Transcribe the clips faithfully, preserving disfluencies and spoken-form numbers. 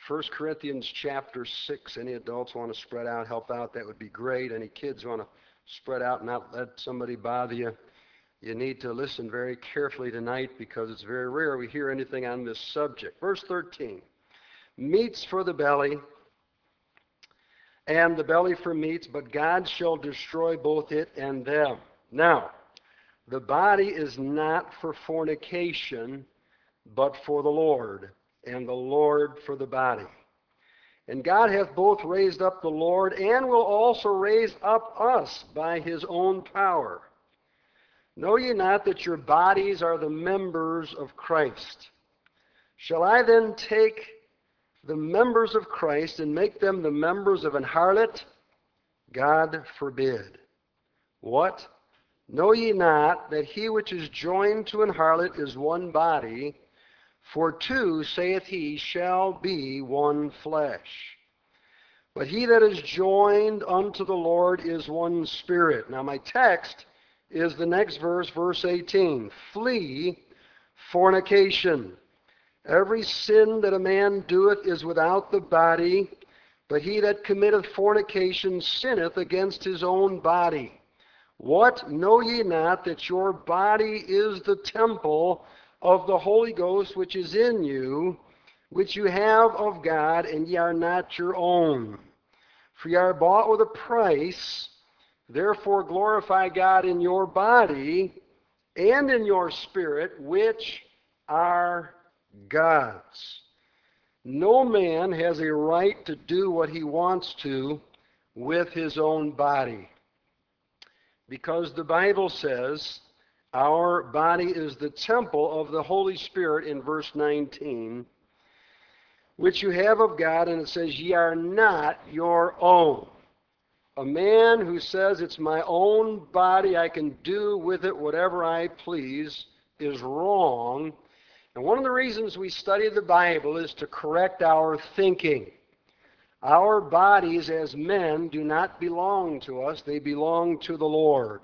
First Corinthians chapter six. Any adults want to spread out, help out, that would be great. Any kids want to spread out and not let somebody bother you, you need to listen very carefully tonight because it's very rare we hear anything on this subject. Verse thirteen, meats for the belly, and the belly for meats, but God shall destroy both it and them. Now, the body is not for fornication, but for the Lord, and the Lord for the body. And God hath both raised up the Lord, and will also raise up us by his own power. Know ye not that your bodies are the members of Christ? Shall I then take the members of Christ and make them the members of an harlot? God forbid. What? Know ye not that he which is joined to an harlot is one body? For two, saith he, shall be one flesh. But he that is joined unto the Lord is one spirit. Now my text is the next verse, verse eighteen. Flee fornication. Every sin that a man doeth is without the body, but he that committeth fornication sinneth against his own body. What? Know ye not that your body is the temple of the Holy Ghost which is in you, which you have of God, and ye are not your own? For ye are bought with a price. Therefore glorify God in your body and in your spirit, which are God's. No man has a right to do what he wants to with his own body, because the Bible says our body is the temple of the Holy Spirit in verse nineteen, which you have of God, and it says, ye are not your own. A man who says it's my own body, I can do with it whatever I please, is wrong. And one of the reasons we study the Bible is to correct our thinking. Our bodies as men do not belong to us, they belong to the Lord.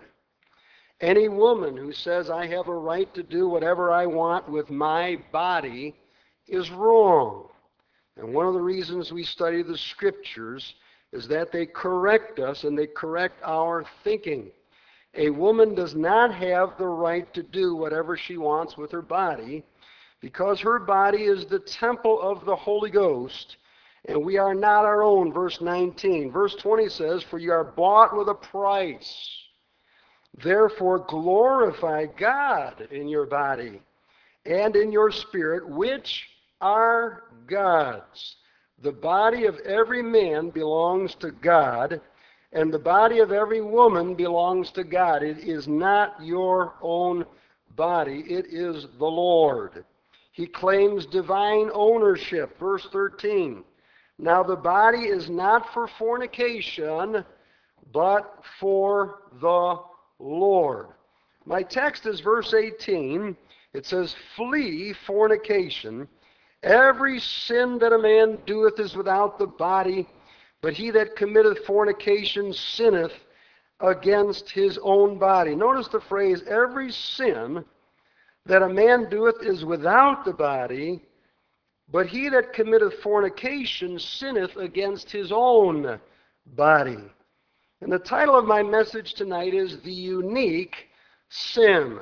Any woman who says I have a right to do whatever I want with my body is wrong. And one of the reasons we study the Scriptures is that they correct us and they correct our thinking. A woman does not have the right to do whatever she wants with her body, because her body is the temple of the Holy Ghost, and we are not our own. Verse nineteen. Verse twenty says, for you are bought with a price. Therefore glorify God in your body and in your spirit, which are God's. The body of every man belongs to God, and the body of every woman belongs to God. It is not your own body. It is the Lord. He claims divine ownership. Verse thirteen. Now the body is not for fornication, but for the Lord. My text is verse eighteen. It says, flee fornication. Every sin that a man doeth is without the body, but he that committeth fornication sinneth against his own body. Notice the phrase, every sin that a man doeth is without the body, but he that committeth fornication sinneth against his own body. And the title of my message tonight is The Unique Sin.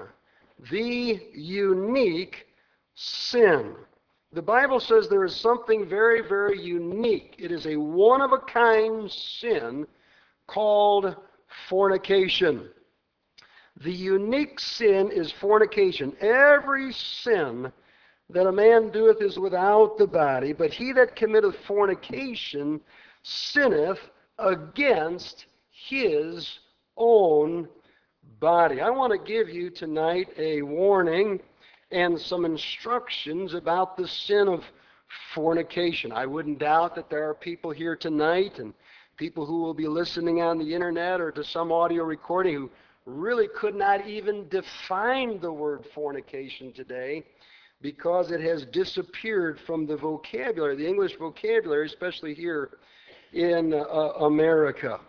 The Unique Sin. The Bible says there is something very, very unique. It is a one-of-a-kind sin called fornication. The unique sin is fornication. Every sin that a man doeth is without the body, but he that committeth fornication sinneth against his own body. I want to give you tonight a warning and some instructions about the sin of fornication. I wouldn't doubt that there are people here tonight and people who will be listening on the internet or to some audio recording who really could not even define the word fornication today because it has disappeared from the vocabulary, the English vocabulary, especially here in uh, America.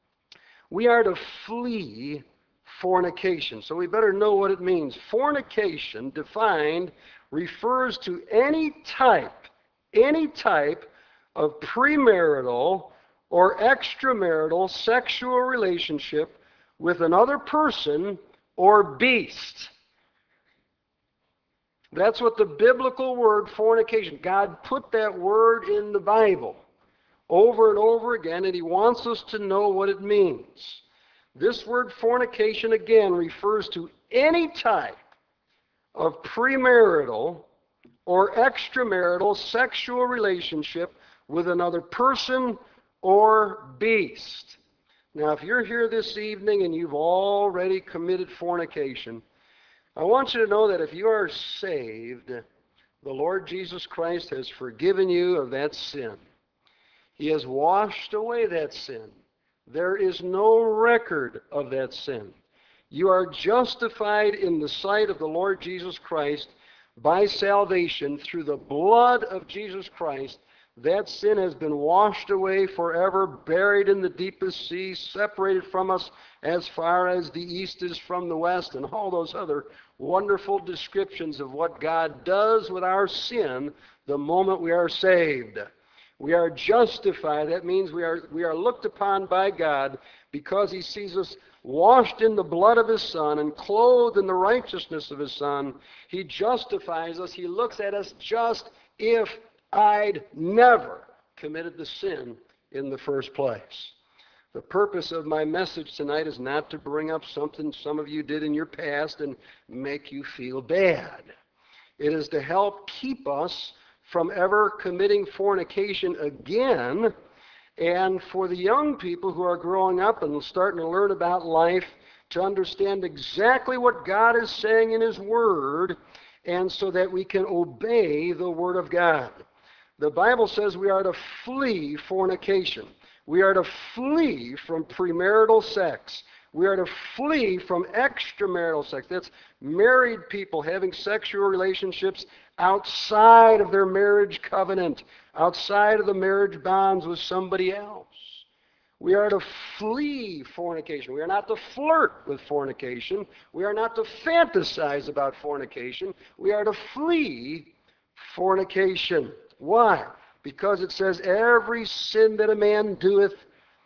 We are to flee fornication. So we better know what it means. Fornication, defined, refers to any type, any type of premarital or extramarital sexual relationship with another person or beast. That's what the biblical word fornication, God put that word in the Bible over and over again, and he wants us to know what it means. This word fornication, again, refers to any type of premarital or extramarital sexual relationship with another person or beast. Now, if you're here this evening and you've already committed fornication, I want you to know that if you are saved, the Lord Jesus Christ has forgiven you of that sin. He has washed away that sin. There is no record of that sin. You are justified in the sight of the Lord Jesus Christ by salvation through the blood of Jesus Christ. That sin has been washed away forever, buried in the deepest sea, separated from us as far as the east is from the west, and all those other wonderful descriptions of what God does with our sin the moment we are saved. We are justified. That means we are, we are looked upon by God because he sees us washed in the blood of his Son and clothed in the righteousness of his Son. He justifies us. He looks at us just if I'd never committed the sin in the first place. The purpose of my message tonight is not to bring up something some of you did in your past and make you feel bad. It is to help keep us from ever committing fornication again, and for the young people who are growing up and starting to learn about life to understand exactly what God is saying in his Word, and so that we can obey the Word of God. The Bible says we are to flee fornication. We are to flee from premarital sex. We are to flee from extramarital sex. That's married people having sexual relationships outside of their marriage covenant, outside of the marriage bonds with somebody else. We are to flee fornication. We are not to flirt with fornication. We are not to fantasize about fornication. We are to flee fornication. Why? Because it says every sin that a man doeth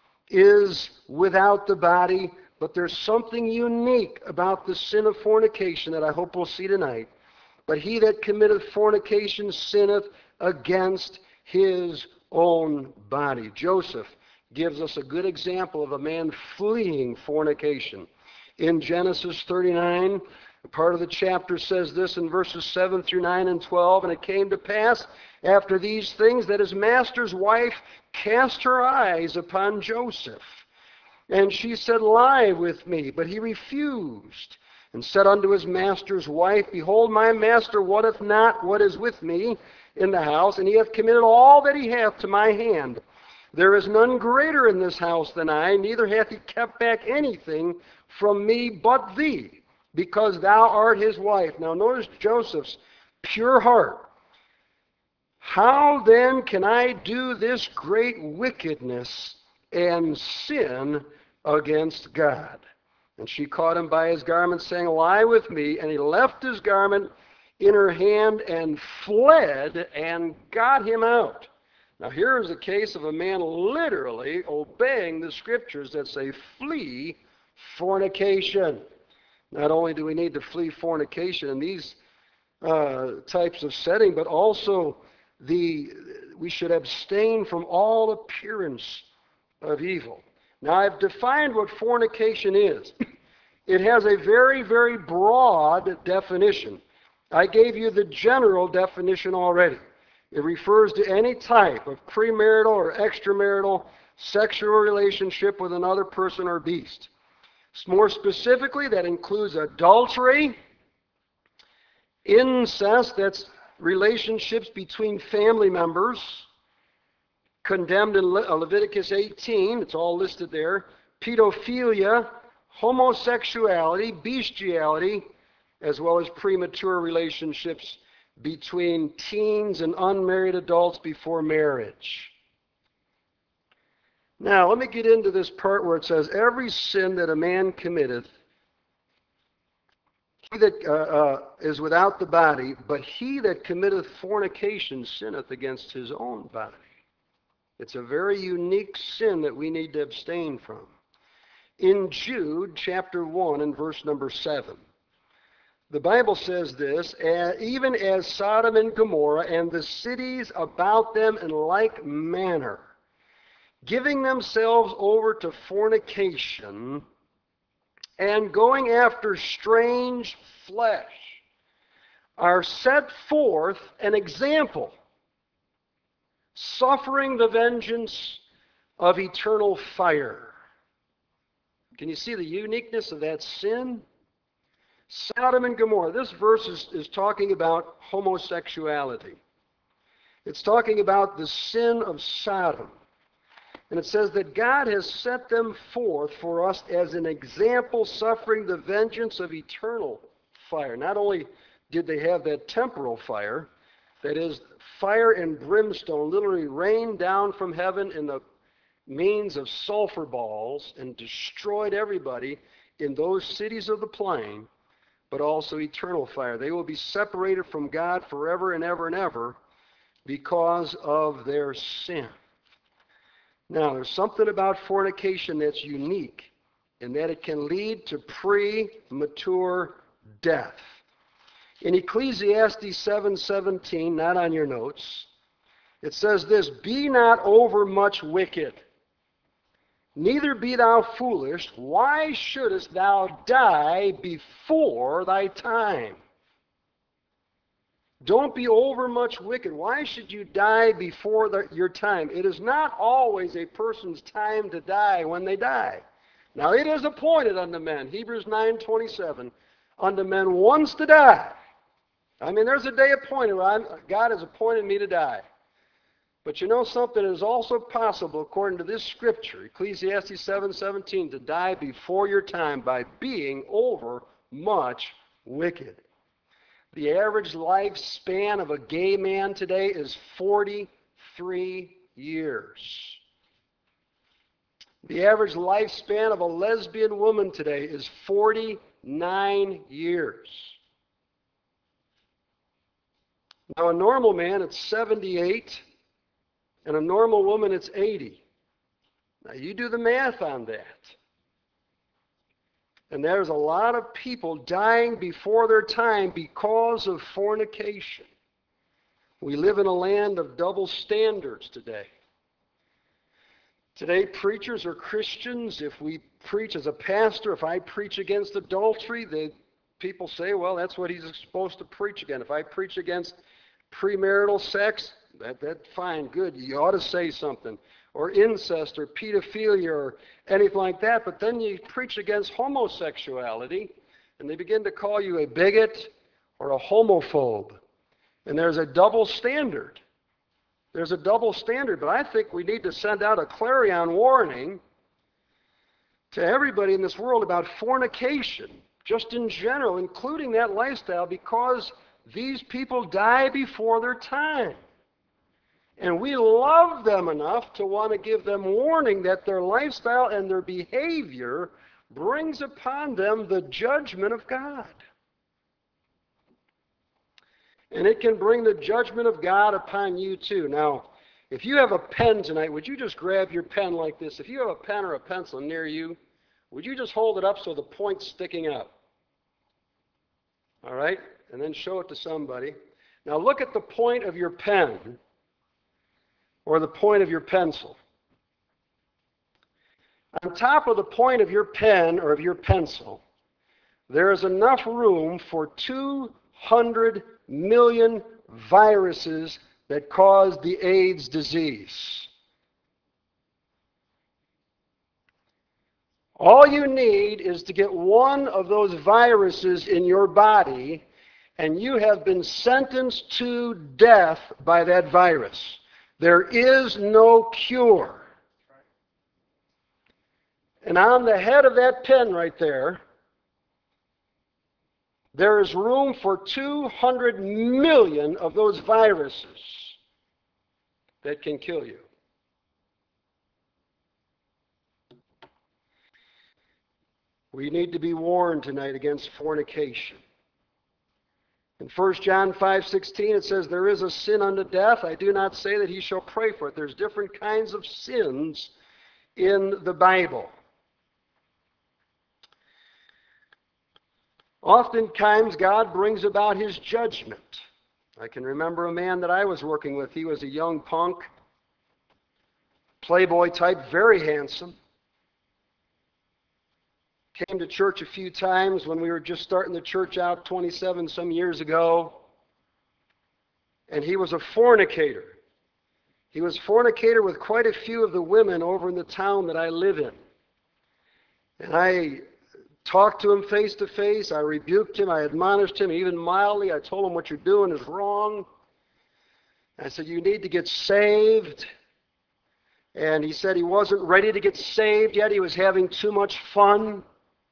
is without the body, but there's something unique about the sin of fornication that I hope we'll see tonight. But he that committeth fornication sinneth against his own body. Joseph gives us a good example of a man fleeing fornication. In Genesis thirty-nine, part of the chapter says this in verses seven through nine and twelve, and it came to pass after these things that his master's wife cast her eyes upon Joseph. And she said, Lie with me. But he refused, and said unto his master's wife, Behold, my master wotteth not what is with me in the house, and he hath committed all that he hath to my hand. There is none greater in this house than I, neither hath he kept back anything from me but thee, because thou art his wife. Now notice Joseph's pure heart. How then can I do this great wickedness and sin against God? And she caught him by his garment, saying, Lie with me. And he left his garment in her hand and fled and got him out. Now here is a case of a man literally obeying the scriptures that say, flee fornication. Not only do we need to flee fornication in these uh, types of setting, but also the we should abstain from all appearance of evil. Now I've defined what fornication is. It has a very, very broad definition. I gave you the general definition already. It refers to any type of premarital or extramarital sexual relationship with another person or beast. More specifically, that includes adultery, incest, that's relationships between family members, condemned in Le- Leviticus eighteen, it's all listed there, pedophilia, homosexuality, bestiality, as well as premature relationships between teens and unmarried adults before marriage. Now, let me get into this part where it says, every sin that a man committeth, he that uh, uh, is without the body, but he that committeth fornication sinneth against his own body. It's a very unique sin that we need to abstain from. In Jude chapter one and verse number seven, the Bible says this, even as Sodom and Gomorrah and the cities about them in like manner, giving themselves over to fornication and going after strange flesh, are set forth an example, suffering the vengeance of eternal fire. Can you see the uniqueness of that sin? Sodom and Gomorrah. This verse is, is talking about homosexuality. It's talking about the sin of Sodom. And it says that God has set them forth for us as an example, suffering the vengeance of eternal fire. Not only did they have that temporal fire, that is, fire and brimstone literally rained down from heaven in the means of sulfur balls and destroyed everybody in those cities of the plain, but also eternal fire. They will be separated from God forever and ever and ever because of their sin. Now, there's something about fornication that's unique in that it can lead to premature death. In Ecclesiastes seven seventeen, not on your notes, it says this, "Be not overmuch wicked, neither be thou foolish. Why shouldest thou die before thy time?" Don't be overmuch wicked. Why should you die before the, your time? It is not always a person's time to die when they die. Now it is appointed unto men, Hebrews nine twenty-seven, unto men once to die. I mean, there's a day appointed. God has appointed me to die. But you know something? It is also possible, according to this scripture, Ecclesiastes seven seventeen, to die before your time by being over much wicked. The average lifespan of a gay man today is forty-three years. The average lifespan of a lesbian woman today is forty-nine years. Now, a normal man, it's seventy-eight, and a normal woman, it's eighty. Now, you do the math on that. And there's a lot of people dying before their time because of fornication. We live in a land of double standards today. Today, preachers are Christians. If we preach as a pastor, if I preach against adultery, the people say, well, that's what he's supposed to preach against. If I preach against premarital sex, that, that's fine, good. You ought to say something. Or incest or pedophilia or anything like that. But then you preach against homosexuality, and they begin to call you a bigot or a homophobe. And there's a double standard. There's a double standard. But I think we need to send out a clarion warning to everybody in this world about fornication, just in general, including that lifestyle, because these people die before their time. And we love them enough to want to give them warning that their lifestyle and their behavior brings upon them the judgment of God. And it can bring the judgment of God upon you too. Now, if you have a pen tonight, would you just grab your pen like this? If you have a pen or a pencil near you, would you just hold it up so the point's sticking out? All right? And then show it to somebody. Now look at the point of your pen or the point of your pencil. On top of the point of your pen or of your pencil, there is enough room for two hundred million viruses that cause the AIDS disease. All you need is to get one of those viruses in your body, and you have been sentenced to death by that virus. There is no cure. And on the head of that pen right there, there is room for two hundred million of those viruses that can kill you. We need to be warned tonight against fornication. In First John five sixteen, it says, there is a sin unto death. I do not say that he shall pray for it. There's different kinds of sins in the Bible. Oftentimes, God brings about his judgment. I can remember a man that I was working with. He was a young punk, playboy type, very handsome. Came to church a few times when we were just starting the church out twenty-seven some years ago. And he was a fornicator. He was fornicator with quite a few of the women over in the town that I live in. And I talked to him face to face. I rebuked him. I admonished him, even mildly. I told him what you're doing is wrong. I said, you need to get saved. And he said he wasn't ready to get saved yet. He was having too much fun.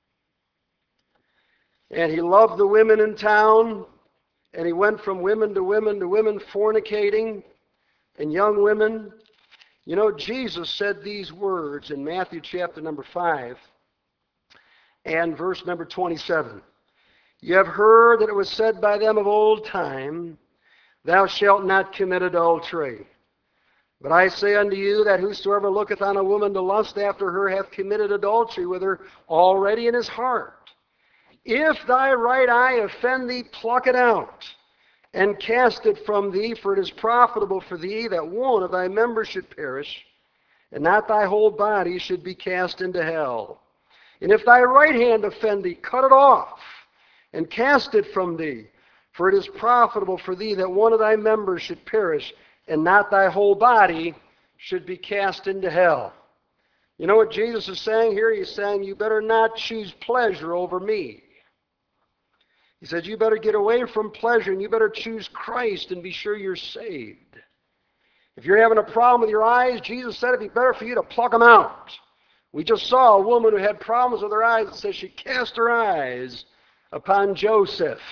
And he loved the women in town. And he went from women to women to women fornicating and young women. You know, Jesus said these words in Matthew chapter number five and verse number twenty-seven. You have heard that it was said by them of old time, thou shalt not commit adultery. But I say unto you that whosoever looketh on a woman to lust after her hath committed adultery with her already in his heart. If thy right eye offend thee, pluck it out, and cast it from thee, for it is profitable for thee that one of thy members should perish, and not thy whole body should be cast into hell. And if thy right hand offend thee, cut it off, and cast it from thee, for it is profitable for thee that one of thy members should perish, and not thy whole body should be cast into hell. You know what Jesus is saying here? He's saying, you better not choose pleasure over me. He said, you better get away from pleasure and you better choose Christ and be sure you're saved. If you're having a problem with your eyes, Jesus said it'd be better for you to pluck them out. We just saw a woman who had problems with her eyes. It says she cast her eyes upon Joseph.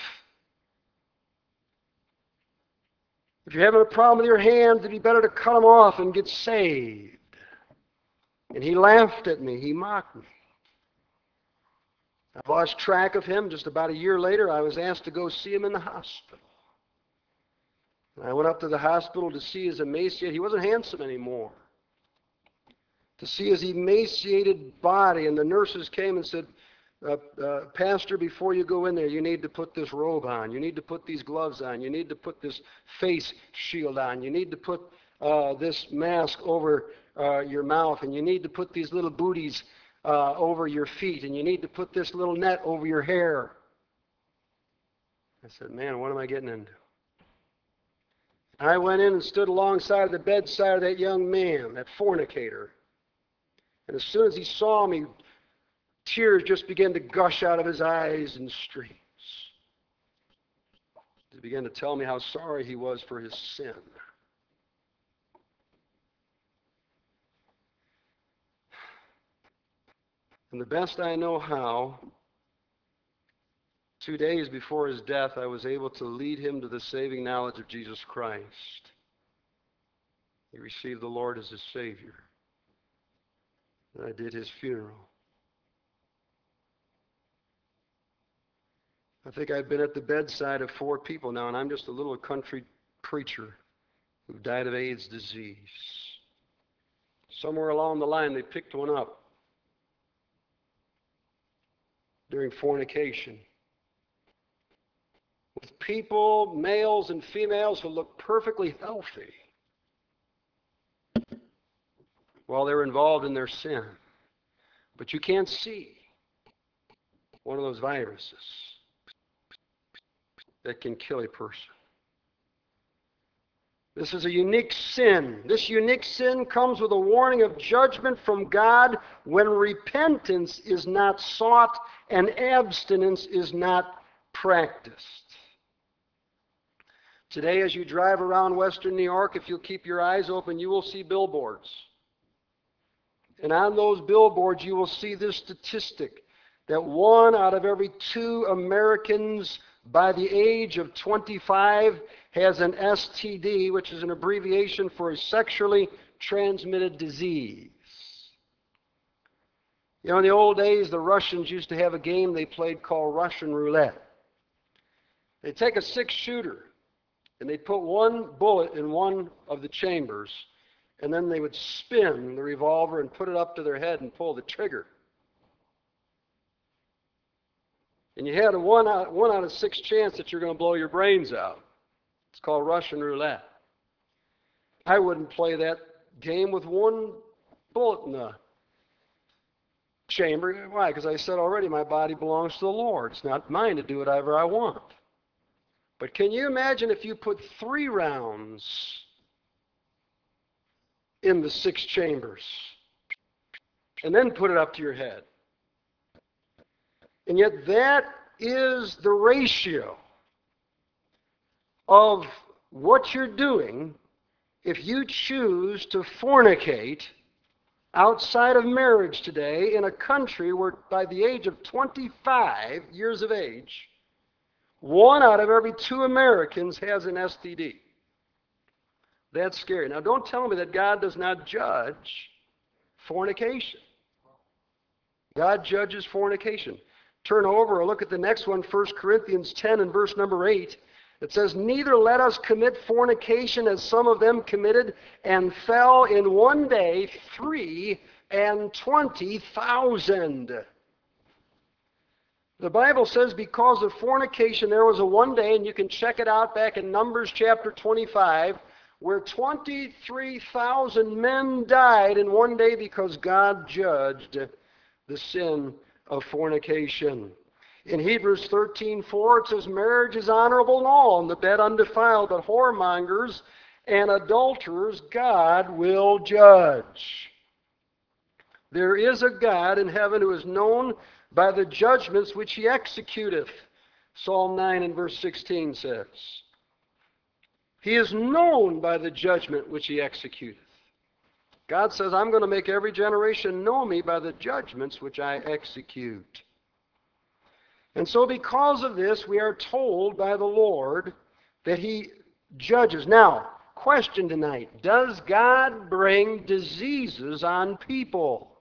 If you're having a problem with your hands, it'd be better to cut them off and get saved. And he laughed at me. He mocked me. I lost track of him. Just about a year later, I was asked to go see him in the hospital. And I went up to the hospital to see his emaciated, he wasn't handsome anymore, to see his emaciated body. And the nurses came and said, uh, uh, Pastor, before you go in there, you need to put this robe on. You need to put these gloves on. You need to put this face shield on. You need to put uh, this mask over uh, your mouth. And you need to put these little booties Uh, over your feet, and you need to put this little net over your hair. I said, man, what am I getting into? I went in and stood alongside the bedside of that young man, that fornicator. And as soon as he saw me, tears just began to gush out of his eyes in streams. He began to tell me how sorry he was for his sin. And the best I know how, two days before his death, I was able to lead him to the saving knowledge of Jesus Christ. He received the Lord as his Savior. And I did his funeral. I think I've been at the bedside of four people now, and I'm just a little country preacher who died of AIDS disease. Somewhere along the line, they picked one up during fornication with people, males and females, who look perfectly healthy while they're involved in their sin. But you can't see one of those viruses that can kill a person. This is a unique sin. This unique sin comes with a warning of judgment from God when repentance is not sought and abstinence is not practiced. Today, as you drive around Western New York, if you'll keep your eyes open, you will see billboards. And on those billboards, you will see this statistic that one out of every two Americans by the age of twenty-five has an S T D, which is an abbreviation for a sexually transmitted disease. You know, in the old days, the Russians used to have a game they played called Russian roulette. They take a six-shooter, and they put one bullet in one of the chambers, and then they would spin the revolver and put it up to their head and pull the trigger. And you had a one out, one out of six chance that you're going to blow your brains out. It's called Russian roulette. I wouldn't play that game with one bullet in the chamber. Why? Because I said already my body belongs to the Lord. It's not mine to do whatever I want. But can you imagine if you put three rounds in the six chambers and then put it up to your head? And yet that is the ratio of what you're doing if you choose to fornicate outside of marriage today in a country where by the age of twenty-five years of age, one out of every two Americans has an S T D. That's scary. Now don't tell me that God does not judge fornication. God judges fornication. Turn over or look at the next one, First Corinthians ten and verse number eight. It says, neither let us commit fornication as some of them committed and fell in one day three and twenty thousand. The Bible says because of fornication there was a one day, and you can check it out back in Numbers chapter twenty-five, where twenty-three thousand men died in one day because God judged the sin of fornication. In Hebrews thirteen four, it says, marriage is honorable in all, and the bed undefiled, but whoremongers and adulterers God will judge. There is a God in heaven who is known by the judgments which he executeth, Psalm nine and verse sixteen says. He is known by the judgment which he executeth. God says, I'm going to make every generation know me by the judgments which I execute. And so because of this, we are told by the Lord that he judges. Now, question tonight, does God bring diseases on people?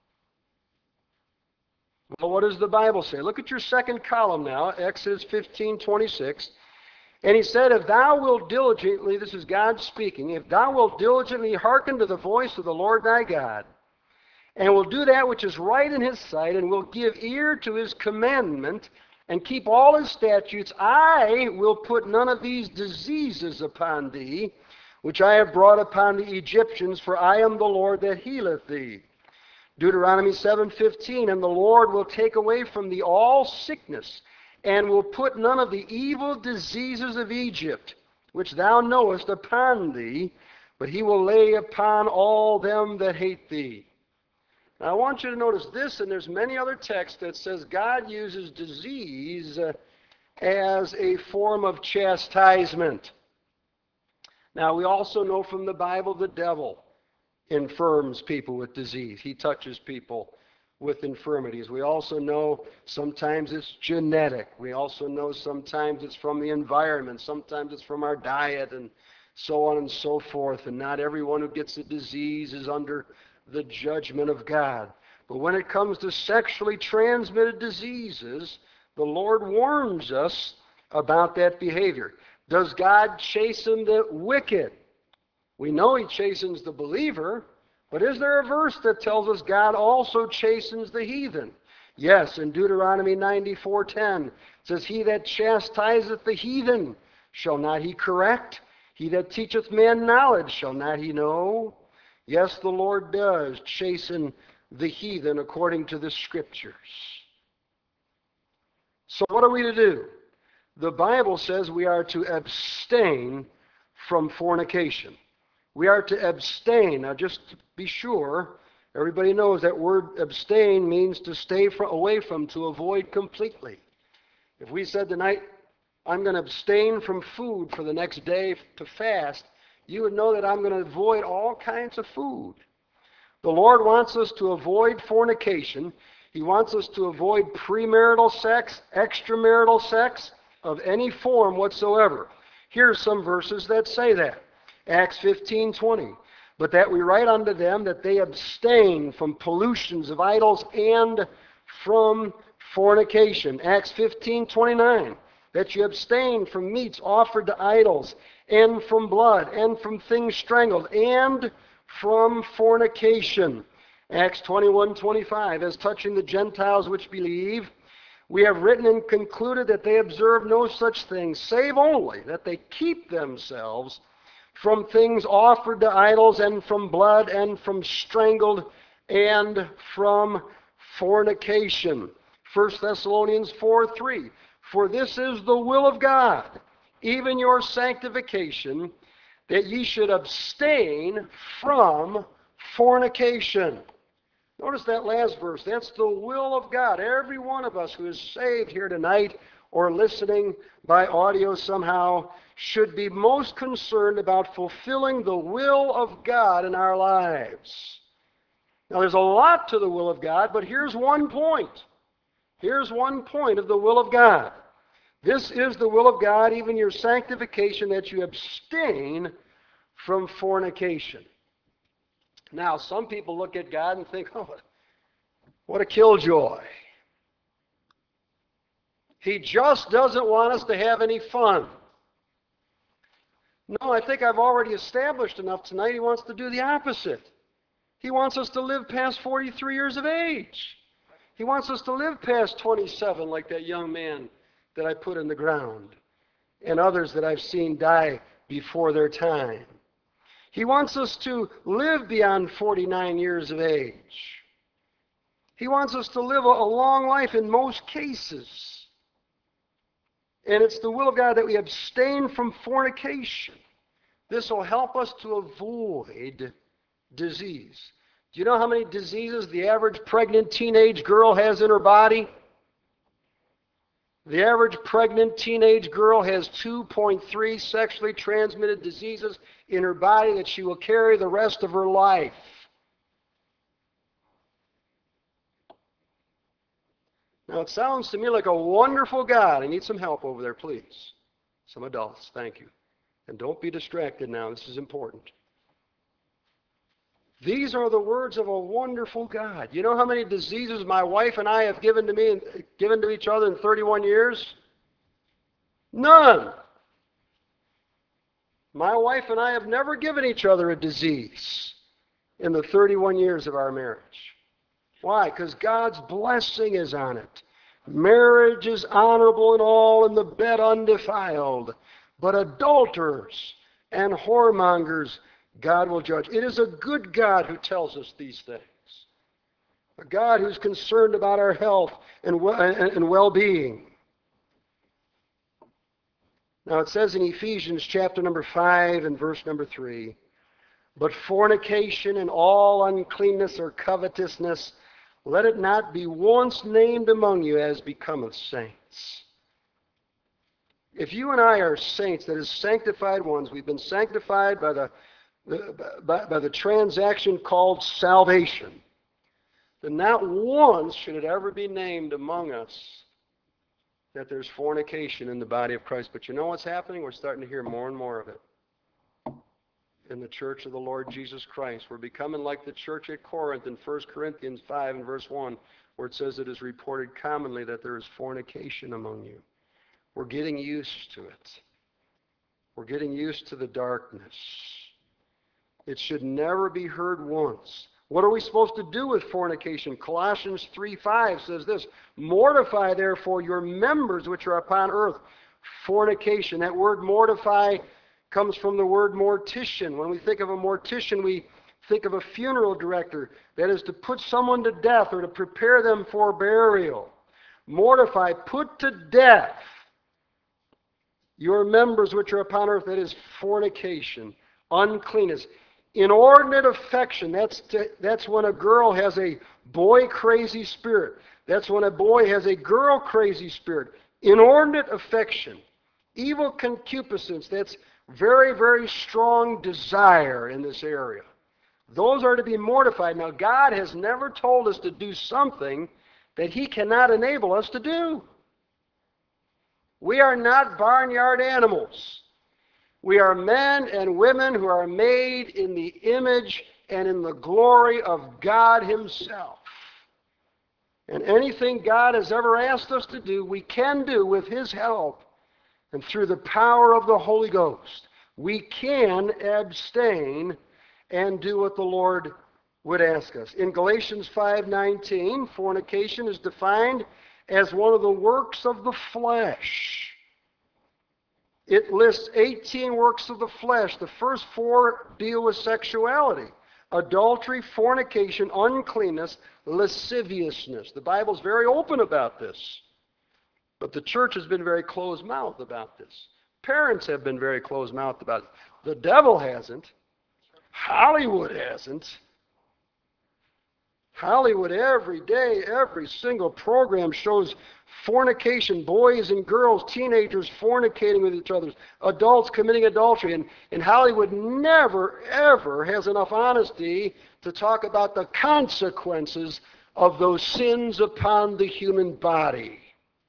Well, what does the Bible say? Look at your second column now, Exodus fifteen twenty-six. And he said, if thou wilt diligently, this is God speaking, if thou wilt diligently hearken to the voice of the Lord thy God, and will do that which is right in his sight, and will give ear to his commandment, and keep all his statutes, I will put none of these diseases upon thee, which I have brought upon the Egyptians, for I am the Lord that healeth thee. Deuteronomy seven fifteen, and the Lord will take away from thee all sickness, and will put none of the evil diseases of Egypt, which thou knowest, upon thee, but he will lay upon all them that hate thee. Now I want you to notice this, and there's many other texts that says God uses disease uh, as a form of chastisement. Now we also know from the Bible the devil infirms people with disease. He touches people with infirmities. We also know sometimes it's genetic. We also know sometimes it's from the environment. Sometimes it's from our diet and so on and so forth. And not everyone who gets a disease is under the judgment of God. But when it comes to sexually transmitted diseases, the Lord warns us about that behavior. Does God chasten the wicked? We know he chastens the believer, but is there a verse that tells us God also chastens the heathen? Yes, in Deuteronomy ninety-four ten, it says, he that chastiseth the heathen, shall not he correct? He that teacheth man knowledge, shall not he know? Yes, the Lord does chasten the heathen according to the Scriptures. So what are we to do? The Bible says we are to abstain from fornication. We are to abstain. Now just to be sure, everybody knows that word abstain means to stay from, away from, to avoid completely. If we said tonight, I'm going to abstain from food for the next day to fast, you would know that I'm going to avoid all kinds of food. The Lord wants us to avoid fornication. He wants us to avoid premarital sex, extramarital sex of any form whatsoever. Here are some verses that say that. Acts fifteen twenty. But that we write unto them that they abstain from pollutions of idols and from fornication. Acts fifteen twenty-nine. that you abstain from meats offered to idols, and from blood, and from things strangled, and from fornication. Acts twenty-one twenty-five, as touching the Gentiles which believe, we have written and concluded that they observe no such thing, save only that they keep themselves from things offered to idols, and from blood, and from strangled, and from fornication. First Thessalonians four three, for this is the will of God, even your sanctification, that ye should abstain from fornication. Notice that last verse. That's the will of God. Every one of us who is saved here tonight or listening by audio somehow should be most concerned about fulfilling the will of God in our lives. Now, there's a lot to the will of God, but here's one point. Here's one point of the will of God. This is the will of God, even your sanctification, that you abstain from fornication. Now, some people look at God and think, oh, what a killjoy. He just doesn't want us to have any fun. No, I think I've already established enough tonight. He wants to do the opposite. He wants us to live past forty-three years of age. He wants us to live past twenty-seven, like that young man that I put in the ground, and others that I've seen die before their time. He wants us to live beyond forty-nine years of age. He wants us to live a, a long life in most cases. And it's the will of God that we abstain from fornication. This will help us to avoid disease. Do you know how many diseases the average pregnant teenage girl has in her body? The average pregnant teenage girl has two point three sexually transmitted diseases in her body that she will carry the rest of her life. Now, it sounds to me like a wonderful God. I need some help over there, please. Some adults, thank you. And don't be distracted now. This is important. These are the words of a wonderful God. You know how many diseases my wife and I have given to me and given to each other in thirty-one years? None. My wife and I have never given each other a disease in the thirty-one years of our marriage. Why? Because God's blessing is on it. Marriage is honorable in all, and the bed undefiled. But adulterers and whoremongers God will judge. It is a good God who tells us these things. A God who's concerned about our health and well-being. Now it says in Ephesians chapter number five and verse number three, but fornication and all uncleanness or covetousness, let it not be once named among you as becometh saints. If you and I are saints, that is sanctified ones, we've been sanctified by the By, by the transaction called salvation, then not once should it ever be named among us that there's fornication in the body of Christ. But you know what's happening? We're starting to hear more and more of it in the church of the Lord Jesus Christ. We're becoming like the church at Corinth in First Corinthians five and verse one, where it says it is reported commonly that there is fornication among you. We're getting used to it. We're getting used to the darkness. It should never be heard once. What are we supposed to do with fornication? Colossians three five says this, mortify therefore your members which are upon earth. Fornication. That word mortify comes from the word mortician. When we think of a mortician, we think of a funeral director. That is to put someone to death or to prepare them for burial. Mortify, put to death your members which are upon earth. That is fornication, uncleanness. Inordinate affection, that's, to, that's when a girl has a boy-crazy spirit. That's when a boy has a girl-crazy spirit. Inordinate affection. Evil concupiscence, that's very, very strong desire in this area. Those are to be mortified. Now, God has never told us to do something that He cannot enable us to do. We are not barnyard animals. We are men and women who are made in the image and in the glory of God Himself. And anything God has ever asked us to do, we can do with His help and through the power of the Holy Ghost, we can abstain and do what the Lord would ask us. In Galatians five nineteen, fornication is defined as one of the works of the flesh. It lists eighteen works of the flesh. The first four deal with sexuality: adultery, fornication, uncleanness, lasciviousness. The Bible's very open about this. But the church has been very closed-mouthed about this. Parents have been very closed-mouthed about it. The devil hasn't. Hollywood hasn't. Hollywood every day, every single program shows fornication, boys and girls, teenagers fornicating with each other, adults committing adultery. And, and Hollywood never, ever has enough honesty to talk about the consequences of those sins upon the human body.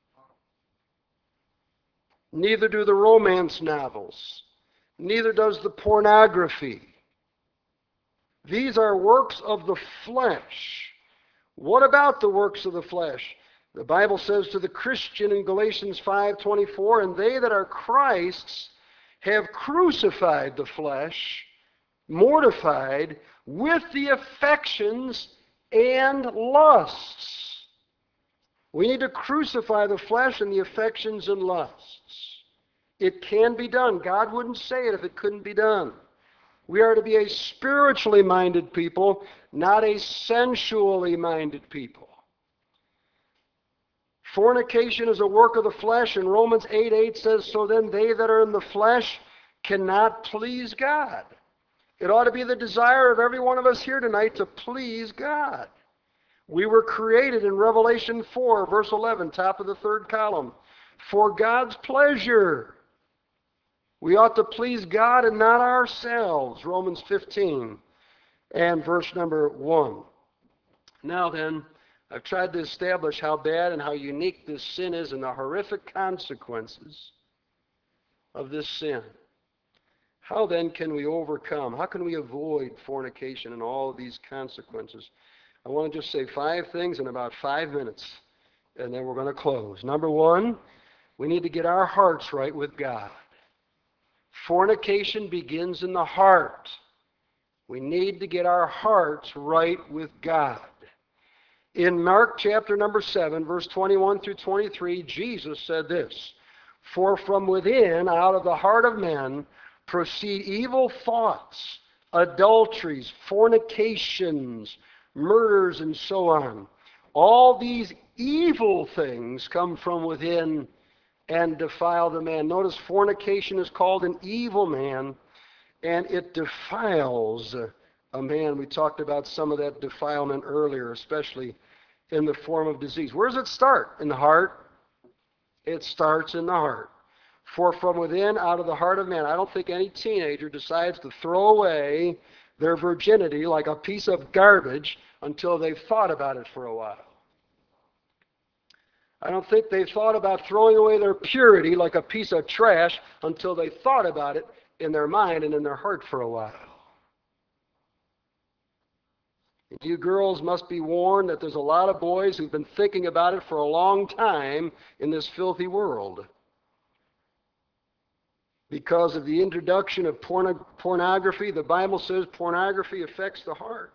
Neither do the romance novels. Neither does the pornography. These are works of the flesh. What about the works of the flesh? The Bible says to the Christian in Galatians five twenty-four, and they that are Christ's have crucified the flesh, mortified, with the affections and lusts. We need to crucify the flesh and the affections and lusts. It can be done. God wouldn't say it if it couldn't be done. We are to be a spiritually minded people, not a sensually minded people. Fornication is a work of the flesh, and Romans eight eight says, so then they that are in the flesh cannot please God. It ought to be the desire of every one of us here tonight to please God. We were created in Revelation four, verse eleven, top of the third column, for God's pleasure. We ought to please God and not ourselves, Romans fifteen and verse number one. Now then, I've tried to establish how bad and how unique this sin is and the horrific consequences of this sin. How then can we overcome? How can we avoid fornication and all of these consequences? I want to just say five things in about five minutes, and then we're going to close. Number one, we need to get our hearts right with God. Fornication begins in the heart. We need to get our hearts right with God. In Mark chapter number seven, verse twenty-one through twenty-three, Jesus said this, for from within, out of the heart of men, proceed evil thoughts, adulteries, fornications, murders, and so on. All these evil things come from within and defile the man. Notice fornication is called an evil man, and it defiles a man. We talked about some of that defilement earlier, especially in the form of disease. Where does it start? In the heart? It starts in the heart. For from within, out of the heart of man. I don't think any teenager decides to throw away their virginity like a piece of garbage until they've thought about it for a while. I don't think they've thought about throwing away their purity like a piece of trash until they thought about it in their mind and in their heart for a while. You girls must be warned that there's a lot of boys who've been thinking about it for a long time in this filthy world. Because of the introduction of porno- pornography, the Bible says pornography affects the heart.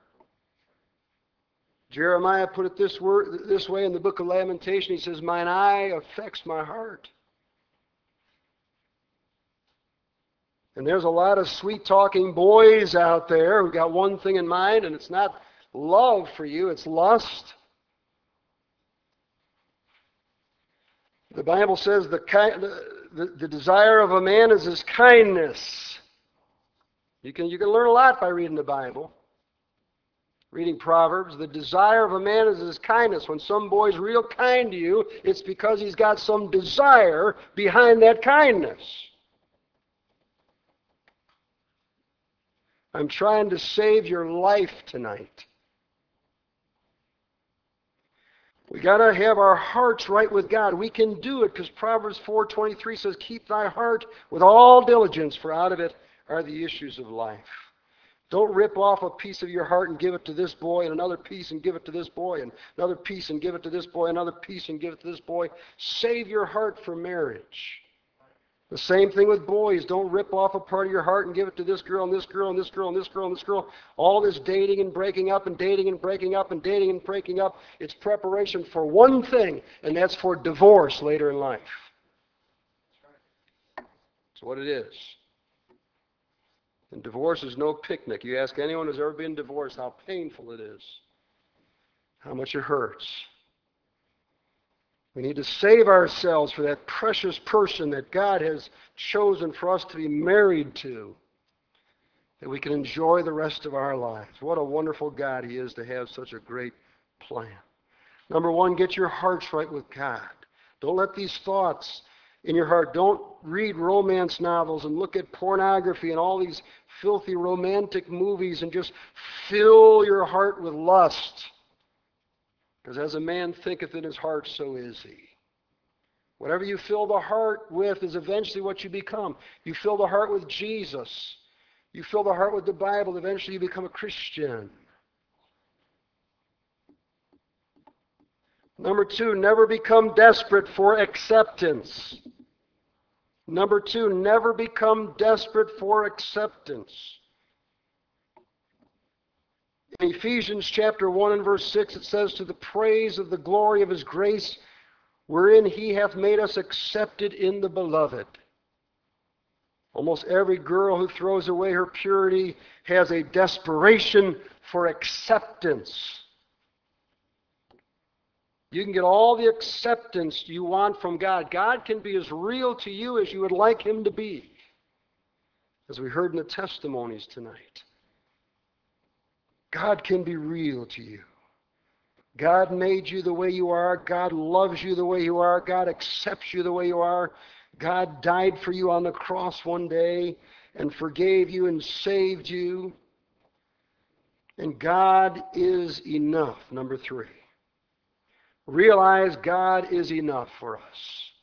Jeremiah put it this, word, this way in the book of Lamentation. He says, mine eye affects my heart. And there's a lot of sweet-talking boys out there who got one thing in mind, and it's not love for you, it's lust. The Bible says the, the, the desire of a man is his kindness. You can, you can learn a lot by reading the Bible. Reading Proverbs, the desire of a man is his kindness. When some boy's real kind to you, it's because he's got some desire behind that kindness. I'm trying to save your life tonight. We got to have our hearts right with God. We can do it because Proverbs four twenty-three says, keep thy heart with all diligence, for out of it are the issues of life. Don't rip off a piece of your heart and give it to this boy, and another piece and give it to this boy, and another piece and give it to this boy, another piece and give it to this boy. Save your heart for marriage. The same thing with boys. Don't rip off a part of your heart and give it to this girl and this girl and this girl and this girl and this girl. All this dating and breaking up and dating and breaking up and dating and breaking up. It's preparation for one thing, and that's for divorce later in life. That's what it is. And divorce is no picnic. You ask anyone who's ever been divorced how painful it is, how much it hurts. We need to save ourselves for that precious person that God has chosen for us to be married to, that we can enjoy the rest of our lives. What a wonderful God He is to have such a great plan. Number one, get your hearts right with God. Don't let these thoughts in your heart. Don't read romance novels and look at pornography and all these filthy romantic movies and just fill your heart with lust. Because as a man thinketh in his heart, so is he. Whatever you fill the heart with is eventually what you become. You fill the heart with Jesus. You fill the heart with the Bible. Eventually you become a Christian. Number two, never become desperate for acceptance. Number two, never become desperate for acceptance. In Ephesians chapter one and verse six, it says, to the praise of the glory of His grace, wherein He hath made us accepted in the beloved. Almost every girl who throws away her purity has a desperation for acceptance. You can get all the acceptance you want from God. God can be as real to you as you would like Him to be, as we heard in the testimonies tonight. God can be real to you. God made you the way you are. God loves you the way you are. God accepts you the way you are. God died for you on the cross one day and forgave you and saved you. And God is enough. Number three. Realize God is enough for us.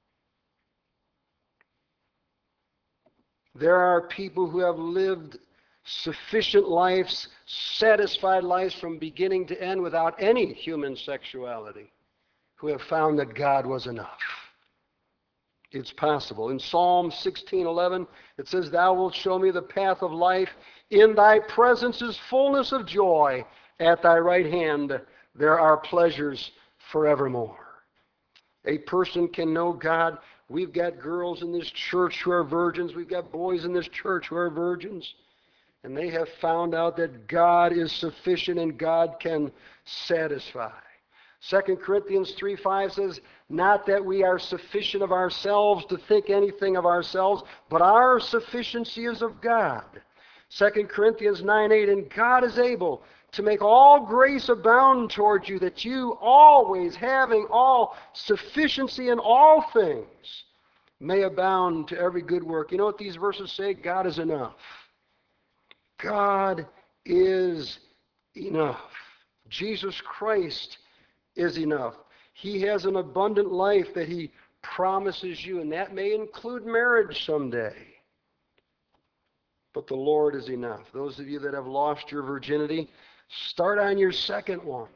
There are people who have lived sufficient lives, satisfied lives from beginning to end without any human sexuality, who have found that God was enough. It's possible. In Psalm sixteen eleven, it says, thou wilt show me the path of life. In thy presence is fullness of joy. At thy right hand there are pleasures forevermore. A person can know God. We've got girls in this church who are virgins. We've got boys in this church who are virgins. And they have found out that God is sufficient and God can satisfy. Second Corinthians three five says, not that we are sufficient of ourselves to think anything of ourselves, but our sufficiency is of God. Second Corinthians nine eight, and God is able to make all grace abound toward you, that you always, having all sufficiency in all things, may abound to every good work. You know what these verses say? God is enough. God is enough. Jesus Christ is enough. He has an abundant life that He promises you, and that may include marriage someday. But the Lord is enough. Those of you that have lost your virginity, start on your second one.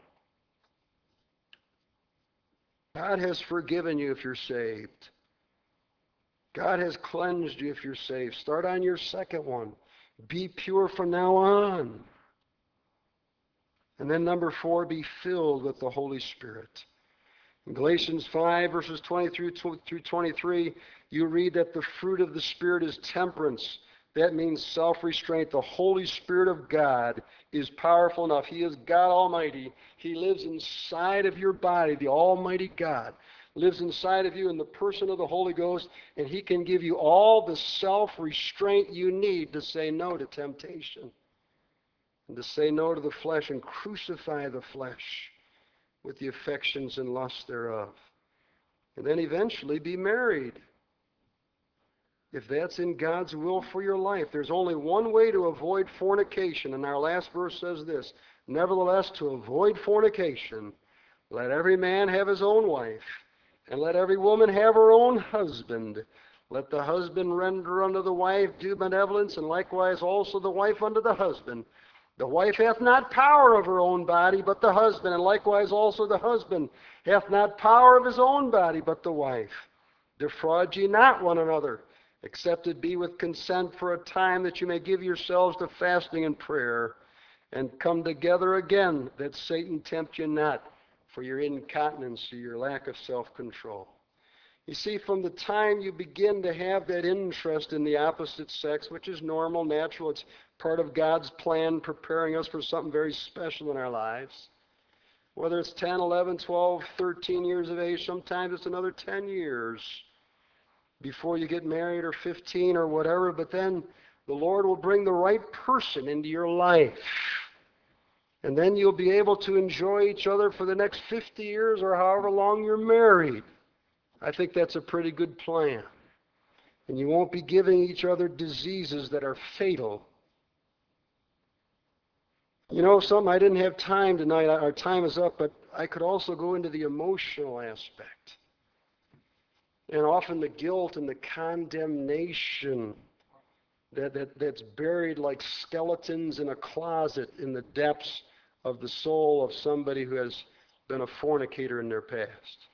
God has forgiven you if you're saved. God has cleansed you if you're saved. Start on your second one. Be pure from now on. And then number four, be filled with the Holy Spirit. In Galatians five, verses twenty through twenty-three, you read that the fruit of the Spirit is temperance. That means self-restraint. The Holy Spirit of God is powerful enough. He is God Almighty. He lives inside of your body. The Almighty God lives inside of you in the person of the Holy Ghost, and He can give you all the self-restraint you need to say no to temptation and to say no to the flesh and crucify the flesh with the affections and lusts thereof. And then eventually be married. If that's in God's will for your life, there's only one way to avoid fornication, and our last verse says this, nevertheless, to avoid fornication, let every man have his own wife, and let every woman have her own husband. Let the husband render unto the wife due benevolence, and likewise also the wife unto the husband. The wife hath not power of her own body, but the husband, and likewise also the husband hath not power of his own body, but the wife. Defraud ye not one another, except it be with consent for a time, that you may give yourselves to fasting and prayer, and come together again, that Satan tempt you not for your incontinency, your lack of self-control. You see, from the time you begin to have that interest in the opposite sex, which is normal, natural, it's part of God's plan preparing us for something very special in our lives. Whether it's ten, eleven, twelve, thirteen years of age, sometimes it's another ten years before you get married, or fifteen or whatever, but then the Lord will bring the right person into your life. And then you'll be able to enjoy each other for the next fifty years or however long you're married. I think that's a pretty good plan. And you won't be giving each other diseases that are fatal. You know something, I didn't have time tonight. Our time is up, but I could also go into the emotional aspect. And often the guilt and the condemnation that, that, that's buried like skeletons in a closet in the depths of the soul of somebody who has been a fornicator in their past.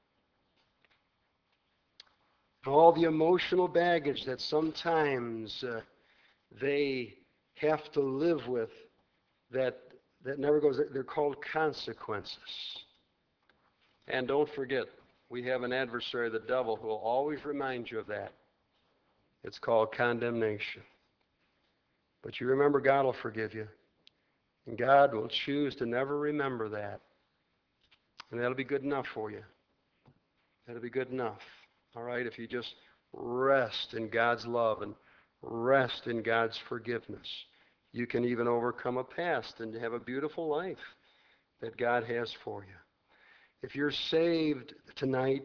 All the emotional baggage that sometimes uh, they have to live with that, that never goes, they're called consequences. And don't forget, we have an adversary, the devil, who will always remind you of that. It's called condemnation. But you remember, God will forgive you. And God will choose to never remember that. And that'll be good enough for you. That'll be good enough. All right, if you just rest in God's love and rest in God's forgiveness, you can even overcome a past and have a beautiful life that God has for you. If you're saved tonight,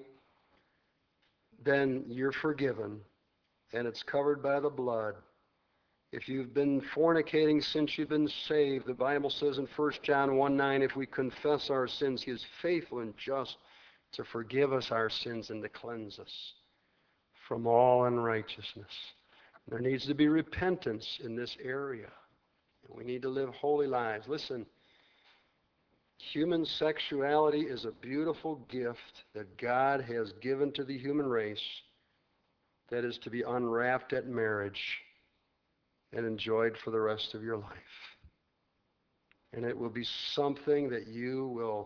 then you're forgiven, and it's covered by the blood. If you've been fornicating since you've been saved, the Bible says in First John one nine, if we confess our sins, he is faithful and just to forgive us our sins and to cleanse us from all unrighteousness. There needs to be repentance in this area. We need to live holy lives. Listen, human sexuality is a beautiful gift that God has given to the human race that is to be unwrapped at marriage and enjoyed for the rest of your life. And it will be something that you will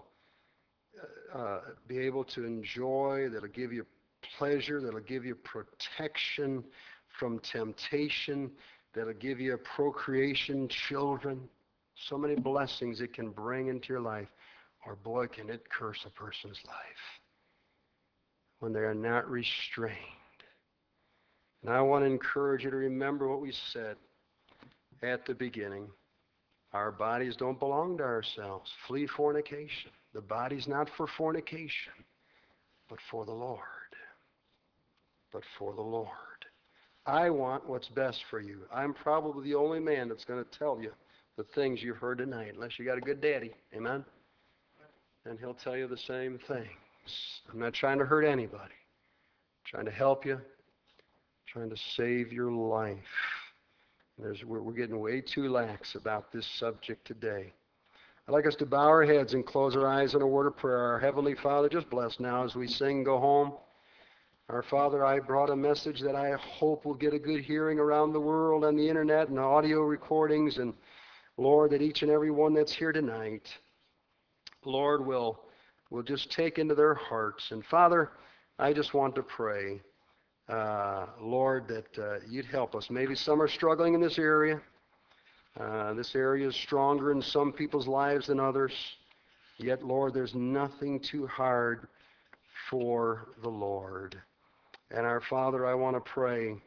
uh, be able to enjoy, that'll give you pleasure, that'll give you protection from temptation, that'll give you a procreation, children, so many blessings it can bring into your life. Or boy, can it curse a person's life when they are not restrained. And I want to encourage you to remember what we said at the beginning. Our bodies don't belong to ourselves. Flee fornication. The body's not for fornication, but for the Lord. But for the Lord. I want what's best for you. I'm probably the only man that's going to tell you the things you've heard tonight, unless you got a good daddy. Amen? And he'll tell you the same things. I'm not trying to hurt anybody. I'm trying to help you. I'm trying to save your life. There's, we're, we're getting way too lax about this subject today. I'd like us to bow our heads and close our eyes in a word of prayer. Our Heavenly Father, just bless now as we sing, go home. Our Father, I brought a message that I hope will get a good hearing around the world on the internet and audio recordings. And Lord, that each and every one that's here tonight, Lord, will, will just take into their hearts. And Father, I just want to pray, uh, Lord, that uh, you'd help us. Maybe some are struggling in this area. Uh, this area is stronger in some people's lives than others. Yet, Lord, there's nothing too hard for the Lord. And our Father, I want to pray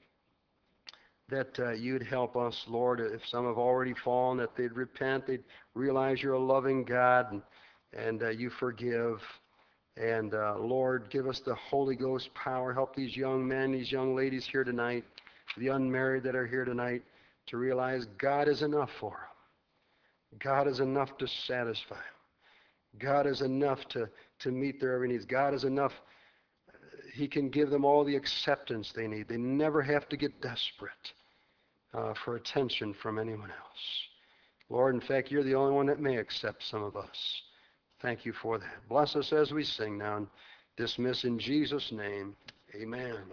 that uh, you'd help us, Lord, if some have already fallen, that they'd repent, they'd realize you're a loving God, and, and uh, you forgive. And uh, Lord, give us the Holy Ghost power. Help these young men, these young ladies here tonight, the unmarried that are here tonight, to realize God is enough for them. God is enough to satisfy them. God is enough to, to meet their every needs. God is enough. He can give them all the acceptance they need. They never have to get desperate uh, for attention from anyone else. Lord, in fact, you're the only one that may accept some of us. Thank you for that. Bless us as we sing now and dismiss in Jesus' name. Amen.